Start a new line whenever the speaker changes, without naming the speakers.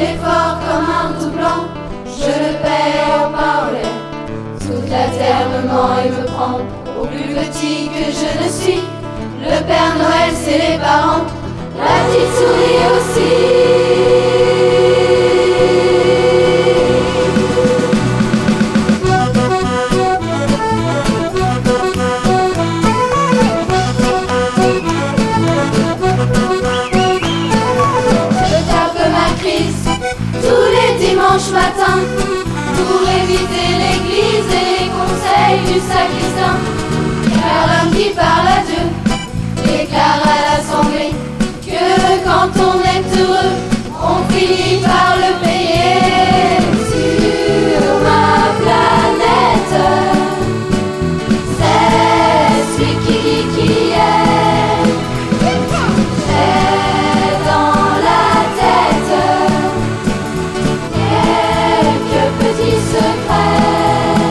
est fort comme un tout blanc. Je le perds par l'air. Toute la terre me ment et me prend au plus petit que je ne suis. Le Père Noël, c'est les parents, la petite souris aussi. Dimanche matin, pour éviter l'église et les conseils du sacristain, car l'homme qui parle à Dieu déclare à l'assemblée que quand on est